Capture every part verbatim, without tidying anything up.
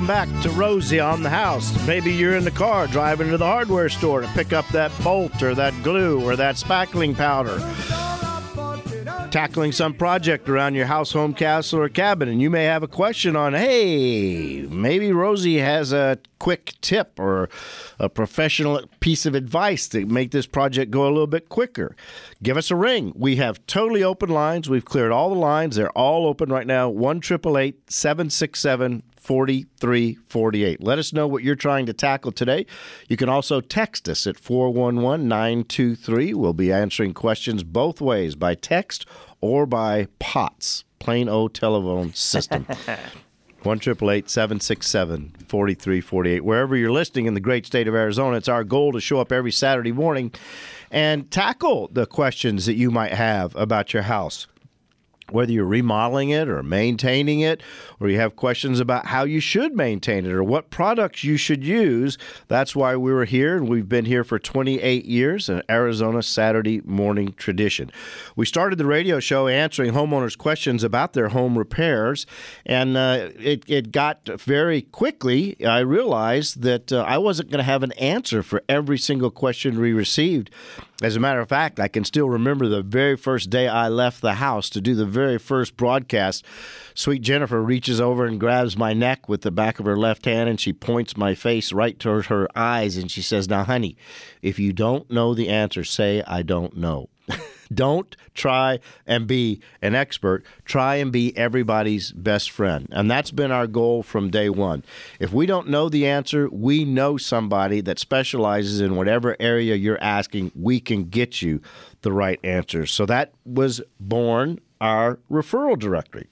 Welcome back to Rosie on the House. Maybe you're in the car driving to the hardware store to pick up that bolt or that glue or that spackling powder. Tackling some project around your house, home, castle, or cabin, and you may have a question on, hey, maybe Rosie has a quick tip or a professional piece of advice to make this project go a little bit quicker. Give us a ring. We have totally open lines. We've cleared all the lines. They're all open right now. one eight eight eight, seven six seven, four three four eight. Let us know what you're trying to tackle today. You can also text us at four one one, nine two three. We'll be answering questions both ways, by text or by P O T S, plain old telephone system. one eight eight eight, seven six seven, four three four eight. Wherever you're listening in the great state of Arizona, it's our goal to show up every Saturday morning and tackle the questions that you might have about your house. Whether you're remodeling it or maintaining it, or you have questions about how you should maintain it or what products you should use, that's why we were here, and we've been here for twenty-eight years, an Arizona Saturday morning tradition. We started the radio show answering homeowners' questions about their home repairs, and uh, it, it got very quickly, I realized that uh, I wasn't going to have an answer for every single question we received. As a matter of fact, I can still remember the very first day I left the house to do the very first broadcast. Sweet Jennifer reaches over and grabs my neck with the back of her left hand, and she points my face right toward her eyes, and she says, "Now, honey, if you don't know the answer, say I don't know." Don't try and be an expert. Try and be everybody's best friend. And that's been our goal from day one. If we don't know the answer, we know somebody that specializes in whatever area you're asking. We can get you the right answers. So that was born our referral directory.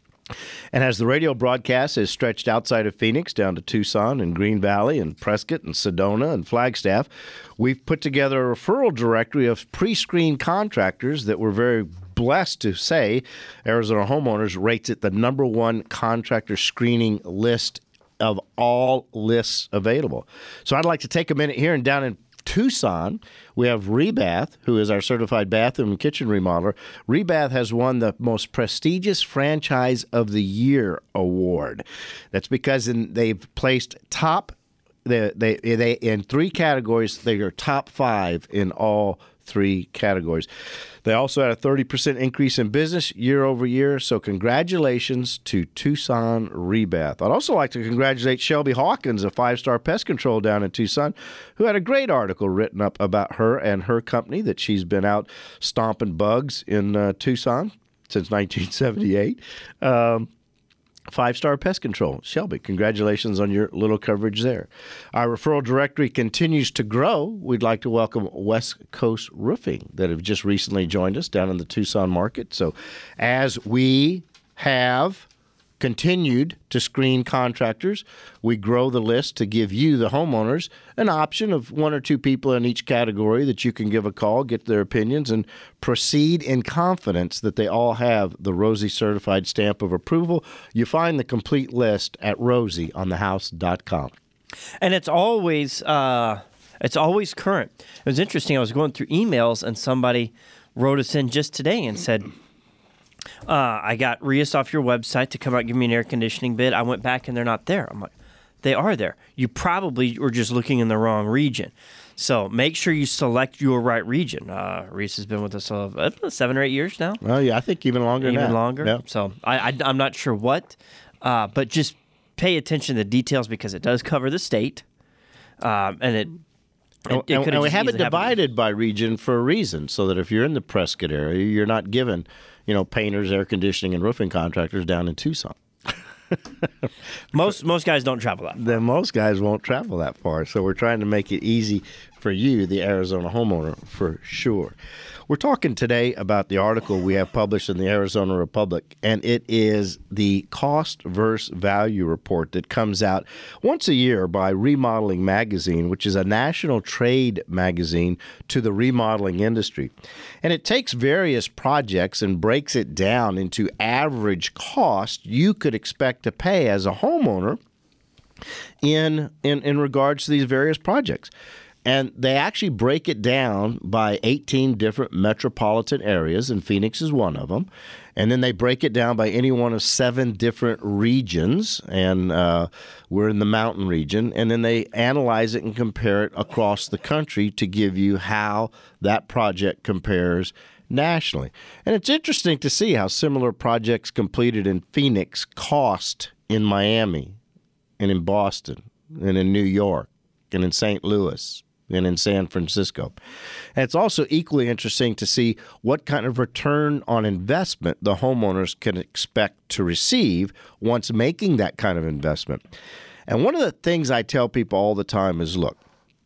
And as the radio broadcast is stretched outside of Phoenix down to Tucson and Green Valley and Prescott and Sedona and Flagstaff, we've put together a referral directory of pre-screened contractors that we're very blessed to say Arizona Homeowners rates it the number one contractor screening list of all lists available. So I'd like to take a minute here and down in Tucson, we have Rebath, who is our certified bathroom and kitchen remodeler. Rebath has won the most prestigious Franchise of the Year award. That's because in, they've placed top, they, they, they in three categories. They are top five in all three categories. They also had a thirty percent increase in business year over year. So congratulations to Tucson Rebath. I'd also like to congratulate Shelby Hawkins of Five Star Pest Control down in Tucson, who had a great article written up about her and her company, that she's been out stomping bugs in uh, Tucson since nineteen seventy-eight. Um, Five Star Pest Control. Shelby, congratulations on your little coverage there. Our referral directory continues to grow. We'd like to welcome West Coast Roofing that have just recently joined us down in the Tucson market. So as we have continued to screen contractors, we grow the list to give you, the homeowners, an option of one or two people in each category that you can give a call, get their opinions, and proceed in confidence that they all have the Rosie certified stamp of approval. You find the complete list at rosie on the house dot com. And it's always uh, it's always current. It was interesting. I was going through emails, and somebody wrote us in just today and said, Uh, I got Rias off your website to come out and give me an air conditioning bid. I went back and they're not there. I'm like, they are there. You probably were just looking in the wrong region. So make sure you select your right region. Uh, Rias has been with us uh, seven or eight years now. Well, yeah, I think even longer even than that. longer. Yeah. So I, I, I'm not sure what, uh, but just pay attention to the details because it does cover the state. Um, and it And, It, it and we have it easily divided happened. by region for a reason, so that if you're in the Prescott area, you're not given, you know, painters, air conditioning, and roofing contractors down in Tucson. Most most guys don't travel that far. Then most guys won't travel that far. So we're trying to make it easy for you, the Arizona homeowner, for sure. We're talking today about the article we have published in the Arizona Republic, and it is the cost versus value report that comes out once a year by Remodeling Magazine, which is a national trade magazine to the remodeling industry. And it takes various projects and breaks it down into average cost you could expect to pay as a homeowner in in, in regards to these various projects. And they actually break it down by eighteen different metropolitan areas, and Phoenix is one of them. And then they break it down by any one of seven different regions, and uh, we're in the mountain region. And then they analyze it and compare it across the country to give you how that project compares nationally. And it's interesting to see how similar projects completed in Phoenix cost in Miami and in Boston and in New York and in Saint Louis and in San Francisco. And it's also equally interesting to see what kind of return on investment the homeowners can expect to receive once making that kind of investment. And one of the things I tell people all the time is, look,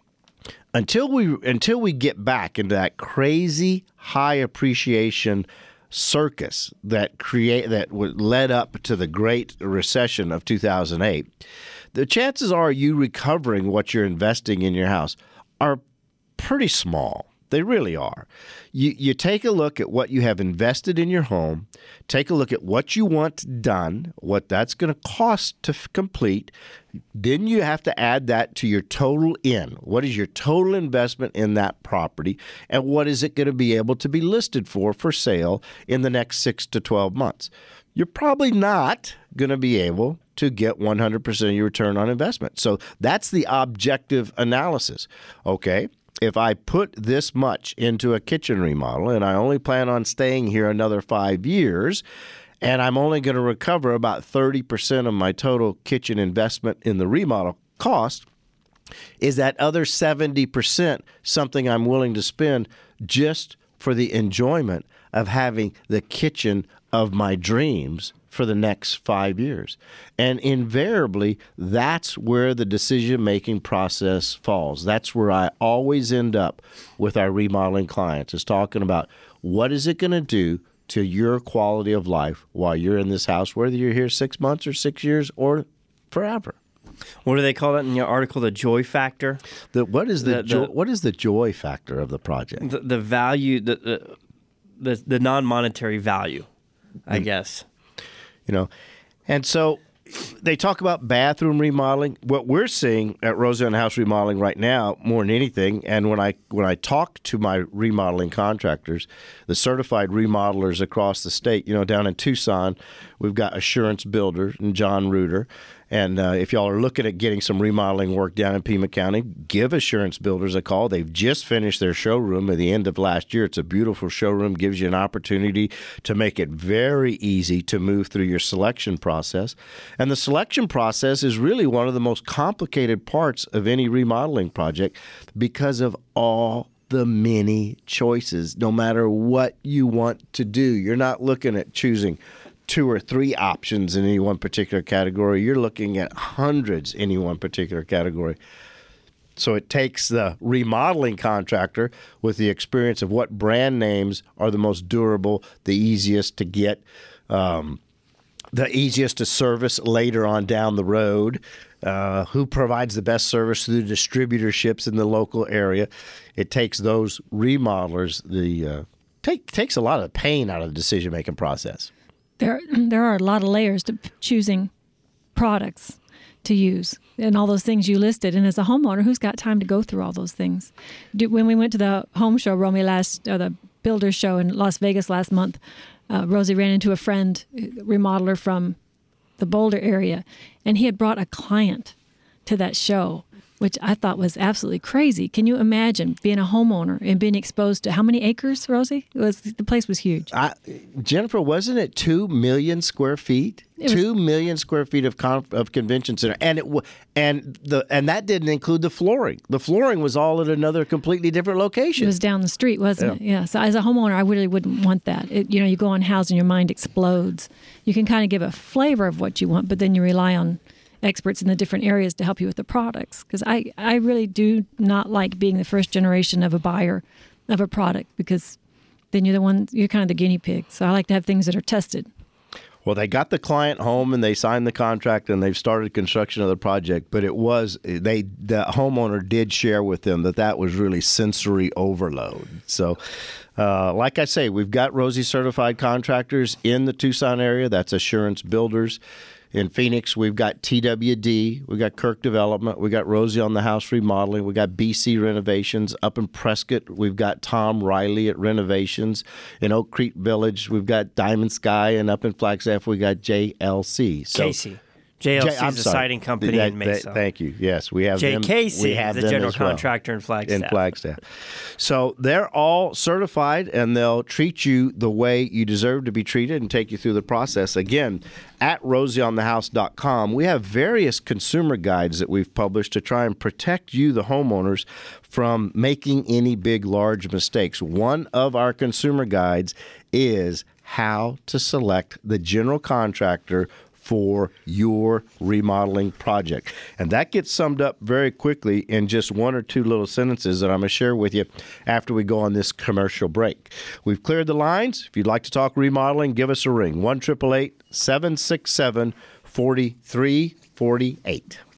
until we until we get back into that crazy high appreciation circus that create that led up to the Great Recession of two thousand eight, the chances are you recovering what you're investing in your house are pretty small. They really are. You you take a look at what you have invested in your home, take a look at what you want done, what that's going to cost to f- complete. Then you have to add that to your total in. What is your total investment in that property, and what is it going to be able to be listed for for sale in the next six to twelve months? You're probably not going to be able to get one hundred percent of your return on investment. So that's the objective analysis. Okay, if I put this much into a kitchen remodel and I only plan on staying here another five years, and I'm only going to recover about thirty percent of my total kitchen investment in the remodel cost, is that other seventy percent something I'm willing to spend just for the enjoyment of having the kitchen of my dreams for the next five years? And invariably, that's where the decision-making process falls. That's where I always end up with our remodeling clients, is talking about what is it going to do to your quality of life while you're in this house, whether you're here six months or six years or forever. What do they call that in your article? The joy factor. The what is the, The- jo- the- what is the joy factor of the project? The, the value, the the, the, the non-monetary value, I guess. You know, and so they talk about bathroom remodeling. What we're seeing at Roseanne House Remodeling right now, more than anything, and when I when I talk to my remodeling contractors, the certified remodelers across the state, you know, down in Tucson, we've got Assurance Builders and John Reuter. And uh, if y'all are looking at getting some remodeling work down in Pima County, give Assurance Builders a call. They've just finished their showroom at the end of last year. It's a beautiful showroom, gives you an opportunity to make it very easy to move through your selection process. And the selection process is really one of the most complicated parts of any remodeling project because of all the many choices, no matter what you want to do. You're not looking at choosing two or three options in any one particular category. You're looking at hundreds in any one particular category. So it takes the remodeling contractor with the experience of what brand names are the most durable, the easiest to get, um, the easiest to service later on down the road, uh, who provides the best service through the distributorships in the local area. It takes those remodelers, the uh, take, takes a lot of the pain out of the decision-making process. There, there are a lot of layers to p- choosing products to use and all those things you listed. And as a homeowner, who's got time to go through all those things? Do, when we went to the home show, Romy, last, or the builder show in Las Vegas last month, uh, Rosie ran into a friend, remodeler from the Boulder area, and he had brought a client to that show, which I thought was absolutely crazy. Can you imagine being a homeowner and being exposed to how many acres, Rosie? It was the place was huge. I, Jennifer, wasn't it two million square feet? It was- two million square feet of con- of convention center, and it w- and the and that didn't include the flooring. The flooring was all at another completely different location. It was down the street, wasn't it? Yeah. So as a homeowner, I really wouldn't want that. It, you know, you go on housing, your mind explodes. You can kind of give a flavor of what you want, but then you rely on experts in the different areas to help you with the products. Because I, I really do not like being the first generation of a buyer of a product, because then you're the one, you're kind of the guinea pig. So I like to have things that are tested. Well, they got the client home and they signed the contract and they've started construction of the project. But it was they the homeowner did share with them that that was really sensory overload. So, uh, like I say, we've got Rosie certified contractors in the Tucson area. That's Assurance Builders. In Phoenix, we've got T W D, we've got Kirk Development, we've got Rosie on the House Remodeling, we've got B C Renovations. Up in Prescott, we've got Tom Riley at Renovations. In Oak Creek Village, we've got Diamond Sky, and up in Flagstaff, we got J L C. So, Casey. J L C I'm is a sorry. siding company That- in that- Mesa. Thank you. Yes, we have J. them. Casey we have is the them general as well. contractor in Flagstaff. In Flagstaff. So they're all certified, and they'll treat you the way you deserve to be treated and take you through the process. Again, at rosie on the house dot com, we have various consumer guides that we've published to try and protect you, the homeowners, from making any big, large mistakes. One of our consumer guides is how to select the general contractor for your remodeling project. And that gets summed up very quickly in just one or two little sentences that I'm going to share with you after we go on this commercial break. We've cleared the lines. If you'd like to talk remodeling, give us a ring. one eight eight eight, seven six seven, four three four eight.